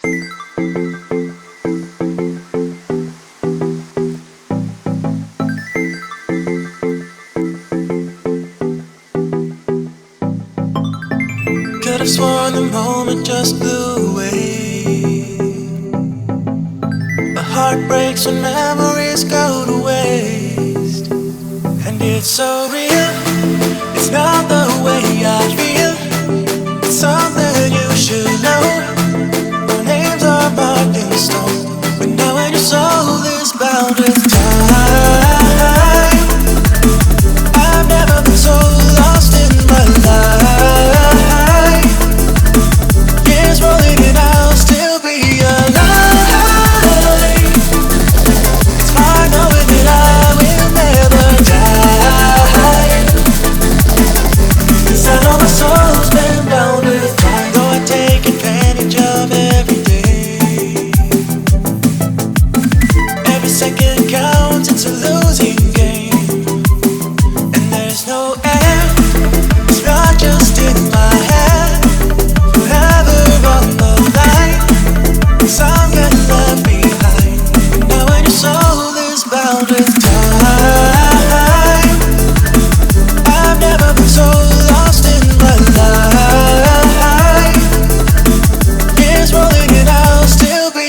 Could have sworn the moment just blew away. My heart breaks when memories go to waste. And it's so real, it's not the way I feel. It's something you should know. Our names are marked in stone. But now when your soul is bound with time, I've never been so lost in my life. Years rolling and I'll still be alive. It's hard knowing that I will never die, 'cause I know my soul's been bound with time. Though I take advantage of every day, every second counts, it's a losing game. And there's no end, it's not just in my head. Forever on the line, some get left behind. And now when your soul is bound with time, I've never been so lost in my life. Years rolling and I'll still be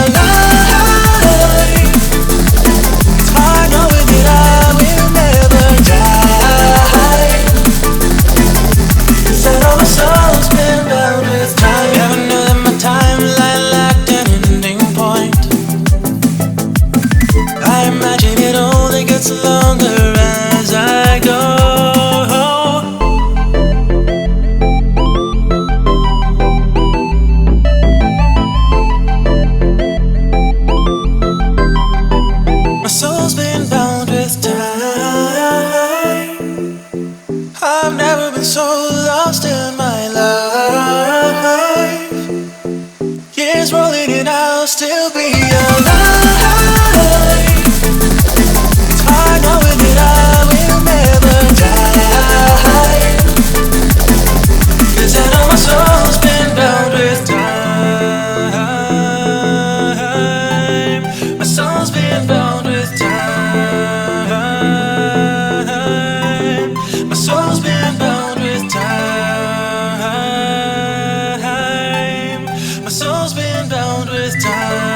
alive. It's hard knowing that I will never die, 'cause I know my soul's been bound with time. Never knew that my timeline lacked an ending point. I imagine it only gets longer as I go. My soul's been bound with time. I've never been so lost in my life. Years rolling and I'll still be alive. It's hard knowing that I will never die, 'cause I know my soul's been bound with time. My soul's been bound with time. My soul's been bound with time. My soul's been bound with time.